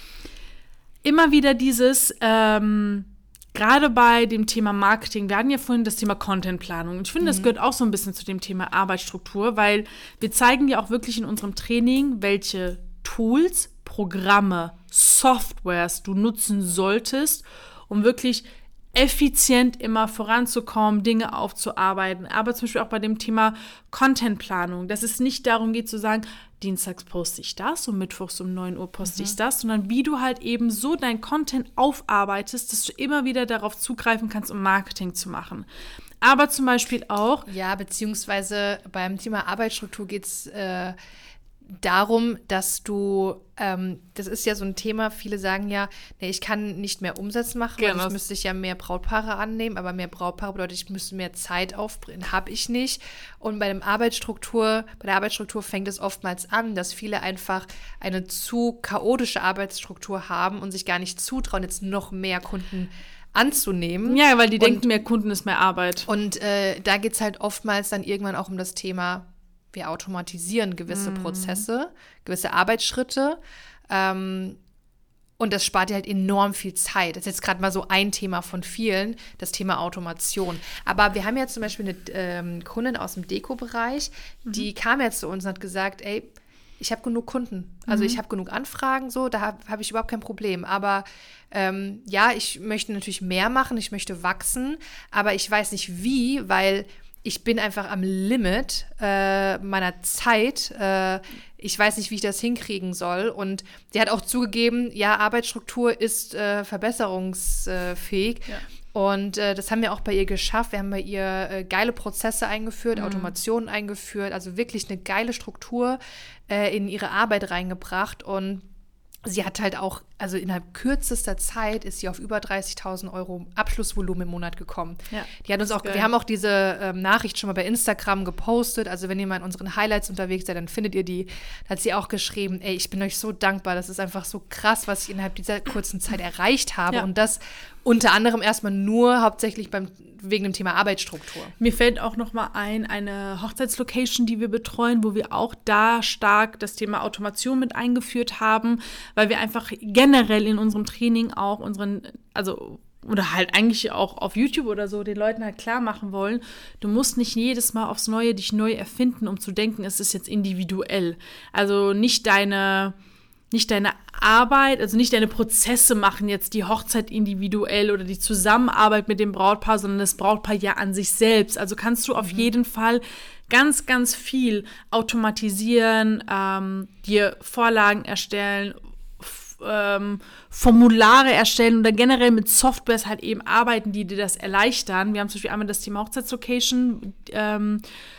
Immer wieder dieses, ähm, gerade bei dem Thema Marketing, wir hatten ja vorhin das Thema Contentplanung. Und ich finde, mhm. das gehört auch so ein bisschen zu dem Thema Arbeitsstruktur, weil wir zeigen ja auch wirklich in unserem Training, welche Tools, Programme, Softwares du nutzen solltest, um wirklich effizient immer voranzukommen, Dinge aufzuarbeiten. Aber zum Beispiel auch bei dem Thema Contentplanung, dass es nicht darum geht zu sagen, dienstags poste ich das und mittwochs um neun Uhr poste mhm. ich das, sondern wie du halt eben so dein Content aufarbeitest, dass du immer wieder darauf zugreifen kannst, um Marketing zu machen. Aber zum Beispiel auch Ja, beziehungsweise beim Thema Arbeitsstruktur geht es äh, darum, dass du, ähm, das ist ja so ein Thema, viele sagen ja, nee, ich kann nicht mehr Umsatz machen, genau. weil ich müsste ich ja mehr Brautpaare annehmen, aber mehr Brautpaare bedeutet, ich müsste mehr Zeit aufbringen, habe ich nicht. Und bei dem Arbeitsstruktur, bei der Arbeitsstruktur fängt es oftmals an, dass viele einfach eine zu chaotische Arbeitsstruktur haben und sich gar nicht zutrauen, jetzt noch mehr Kunden anzunehmen. Ja, weil die und, denken, mehr Kunden ist mehr Arbeit. Und äh, da geht es halt oftmals dann irgendwann auch um das Thema, wir automatisieren gewisse mm. Prozesse, gewisse Arbeitsschritte. Ähm, und das spart dir halt enorm viel Zeit. Das ist jetzt gerade mal so ein Thema von vielen, das Thema Automation. Aber wir haben jetzt zum Beispiel eine ähm, Kundin aus dem Deko-Bereich, mhm. die kam jetzt zu uns und hat gesagt, ey, ich habe genug Kunden. Also mhm. ich habe genug Anfragen, so, da habe hab ich überhaupt kein Problem. Aber ähm, ja, ich möchte natürlich mehr machen, ich möchte wachsen, aber ich weiß nicht wie, weil ich bin einfach am Limit äh, meiner Zeit. Äh, ich weiß nicht, wie ich das hinkriegen soll. Und die hat auch zugegeben, ja, Arbeitsstruktur ist äh, verbesserungsfähig. Ja. Und äh, das haben wir auch bei ihr geschafft. Wir haben bei ihr äh, geile Prozesse eingeführt, mhm. Automationen eingeführt, also wirklich eine geile Struktur äh, in ihre Arbeit reingebracht. Und sie hat halt auch, also innerhalb kürzester Zeit ist sie auf über dreißigtausend Euro Abschlussvolumen im Monat gekommen. Ja, die hat uns auch, geil. Wir haben auch diese ähm, Nachricht schon mal bei Instagram gepostet. Also wenn ihr mal in unseren Highlights unterwegs seid, dann findet ihr die. Da hat sie auch geschrieben, ey, ich bin euch so dankbar. Das ist einfach so krass, was ich innerhalb dieser kurzen Zeit erreicht habe. Ja. Und das unter anderem erstmal nur hauptsächlich beim, wegen dem Thema Arbeitsstruktur. Mir fällt auch noch mal ein, eine Hochzeitslocation, die wir betreuen, wo wir auch da stark das Thema Automation mit eingeführt haben, weil wir einfach generell in unserem Training auch unseren, also oder halt eigentlich auch auf YouTube oder so den Leuten halt klar machen wollen, du musst nicht jedes Mal aufs Neue dich neu erfinden, um zu denken, es ist jetzt individuell. Also nicht deine nicht deine Arbeit, also nicht deine Prozesse machen jetzt die Hochzeit individuell oder die Zusammenarbeit mit dem Brautpaar, sondern das Brautpaar ja an sich selbst. Also kannst du auf mhm. jeden Fall ganz, ganz viel automatisieren, ähm, dir Vorlagen erstellen, f- ähm, Formulare erstellen oder generell mit Softwares halt eben arbeiten, die dir das erleichtern. Wir haben zum Beispiel einmal das Thema Hochzeitslocation, ähm,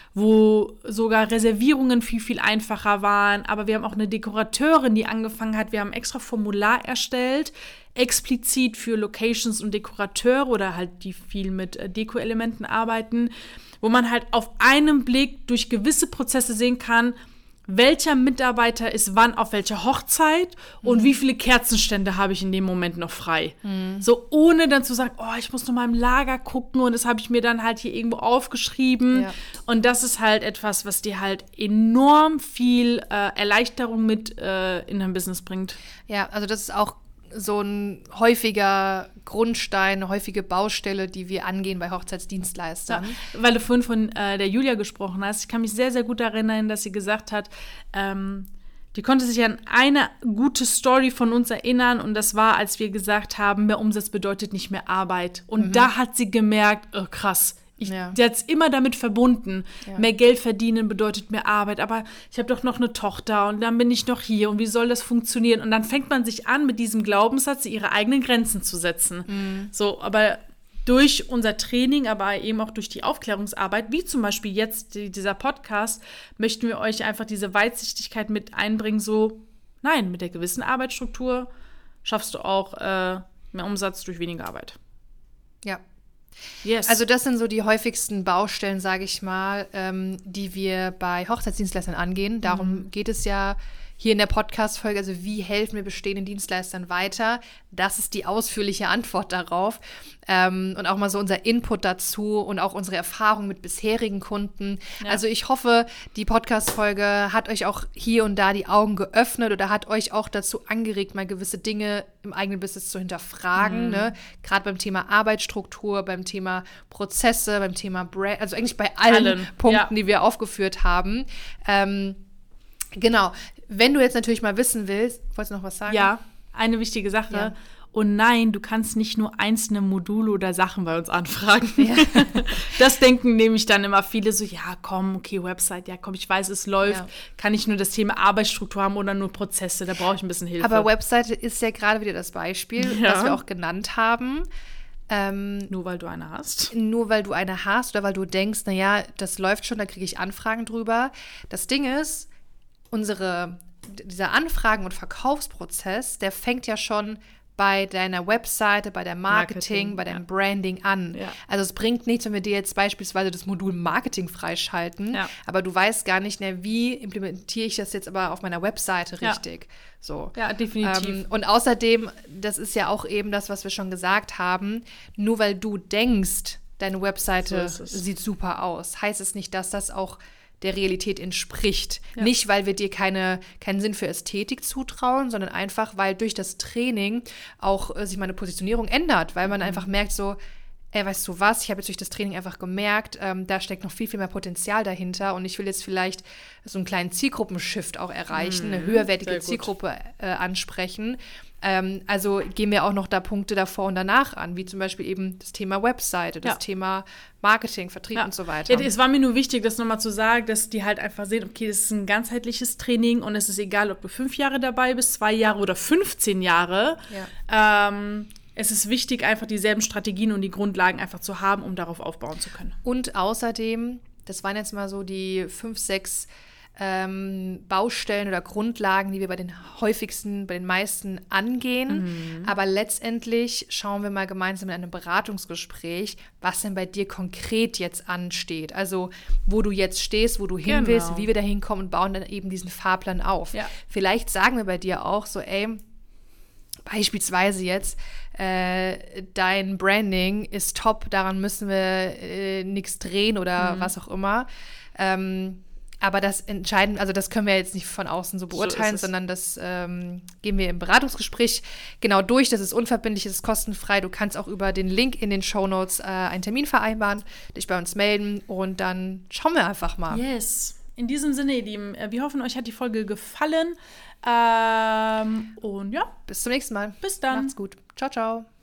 wo sogar Reservierungen viel, viel einfacher waren. Aber wir haben auch eine Dekorateurin, die angefangen hat, wir haben extra Formular erstellt, explizit für Locations und Dekorateure oder halt die viel mit äh, Deko-Elementen arbeiten, wo man halt auf einen Blick durch gewisse Prozesse sehen kann, welcher Mitarbeiter ist wann auf welcher Hochzeit mhm. und wie viele Kerzenstände habe ich in dem Moment noch frei. Mhm. So ohne dann zu sagen, oh, ich muss noch mal im Lager gucken und das habe ich mir dann halt hier irgendwo aufgeschrieben. Ja. Und das ist halt etwas, was dir halt enorm viel äh, Erleichterung mit äh, in dein Business bringt. Ja, also das ist auch so ein häufiger Grundstein, eine häufige Baustelle, die wir angehen bei Hochzeitsdienstleistern. Ja, weil du vorhin von äh, der Julia gesprochen hast. Ich kann mich sehr, sehr gut erinnern, dass sie gesagt hat, ähm, die konnte sich an eine gute Story von uns erinnern und das war, als wir gesagt haben, mehr Umsatz bedeutet nicht mehr Arbeit. Und mhm. da hat sie gemerkt, oh krass, Ich, ja. Die hat es immer damit verbunden. Ja. Mehr Geld verdienen bedeutet mehr Arbeit. Aber ich habe doch noch eine Tochter und dann bin ich noch hier. Und wie soll das funktionieren? Und dann fängt man sich an, mit diesem Glaubenssatz ihre eigenen Grenzen zu setzen. Mhm. So, aber durch unser Training, aber eben auch durch die Aufklärungsarbeit, wie zum Beispiel jetzt die, dieser Podcast, möchten wir euch einfach diese Weitsichtigkeit mit einbringen. So, nein, mit der gewissen Arbeitsstruktur schaffst du auch äh, mehr Umsatz durch weniger Arbeit. Ja. Yes. Also das sind so die häufigsten Baustellen, sage ich mal, ähm, die wir bei Hochzeitsdienstleistern angehen. Darum mhm. geht es ja hier in der Podcast-Folge. Also wie helfen wir bestehenden Dienstleistern weiter? Das ist die ausführliche Antwort darauf. Ähm, und auch mal so unser Input dazu und auch unsere Erfahrung mit bisherigen Kunden. Ja. Also ich hoffe, die Podcast-Folge hat euch auch hier und da die Augen geöffnet oder hat euch auch dazu angeregt, mal gewisse Dinge im eigenen Business zu hinterfragen. Mhm. Ne? Gerade beim Thema Arbeitsstruktur, beim Thema Prozesse, beim Thema Brand, also eigentlich bei allen, allen. Punkten, ja. die wir aufgeführt haben. Ähm, genau. Wenn du jetzt natürlich mal wissen willst, wolltest du noch was sagen? Ja, eine wichtige Sache. Ja. Und nein, du kannst nicht nur einzelne Module oder Sachen bei uns anfragen. Ja. Das denken nämlich dann immer viele so, ja komm, okay, Website, ja komm, ich weiß, es läuft. Ja. Kann ich nur das Thema Arbeitsstruktur haben oder nur Prozesse? Da brauche ich ein bisschen Hilfe. Aber Website ist ja gerade wieder das Beispiel, ja. was wir auch genannt haben. Ähm, nur weil du eine hast? Nur weil du eine hast oder weil du denkst, naja, das läuft schon, da kriege ich Anfragen drüber. Das Ding ist, unsere, dieser Anfragen- und Verkaufsprozess, der fängt ja schon bei deiner Webseite, bei deinem Marketing, Marketing bei deinem ja. Branding an. Ja. Also es bringt nichts, wenn wir dir jetzt beispielsweise das Modul Marketing freischalten, ja. aber du weißt gar nicht, ne, wie implementiere ich das jetzt aber auf meiner Webseite richtig. Ja, so. ja definitiv. Ähm, und außerdem, das ist ja auch eben das, was wir schon gesagt haben, nur weil du denkst, deine Webseite so sieht super aus, heißt es nicht, dass das auch der Realität entspricht. Ja. Nicht, weil wir dir keine, keinen Sinn für Ästhetik zutrauen, sondern einfach, weil durch das Training auch äh, sich meine Positionierung ändert, weil man mhm. einfach merkt so, ey, weißt du was, ich habe jetzt durch das Training einfach gemerkt, ähm, da steckt noch viel, viel mehr Potenzial dahinter und ich will jetzt vielleicht so einen kleinen Zielgruppenshift auch erreichen, mhm. eine höherwertige Zielgruppe äh, ansprechen. Ähm, also gehen wir auch noch da Punkte davor und danach an, wie zum Beispiel eben das Thema Webseite, das ja. Thema Marketing, Vertrieb ja. und so weiter. Ja, es war mir nur wichtig, das nochmal zu sagen, dass die halt einfach sehen, okay, das ist ein ganzheitliches Training und es ist egal, ob du fünf Jahre dabei bist, zwei Jahre oder fünfzehn Jahre. Ja. Ähm, es ist wichtig, einfach dieselben Strategien und die Grundlagen einfach zu haben, um darauf aufbauen zu können. Und außerdem, das waren jetzt mal so die fünf, sechs Ähm, Baustellen oder Grundlagen, die wir bei den häufigsten, bei den meisten angehen. Mhm. Aber letztendlich schauen wir mal gemeinsam in einem Beratungsgespräch, was denn bei dir konkret jetzt ansteht. Also wo du jetzt stehst, wo du hin genau. willst, wie wir da hinkommen und bauen dann eben diesen Fahrplan auf. Ja. Vielleicht sagen wir bei dir auch so, ey, beispielsweise jetzt, äh, dein Branding ist top, daran müssen wir äh, nichts drehen oder mhm. was auch immer. Ähm, Aber das entscheiden, also das können wir jetzt nicht von außen so beurteilen, so sondern das ähm, gehen wir im Beratungsgespräch genau durch. Das ist unverbindlich, das ist kostenfrei. Du kannst auch über den Link in den Shownotes äh, einen Termin vereinbaren, dich bei uns melden und dann schauen wir einfach mal. Yes. In diesem Sinne, ihr Lieben, wir hoffen, euch hat die Folge gefallen. Ähm, und ja. Bis zum nächsten Mal. Bis dann. Macht's gut. Ciao, ciao.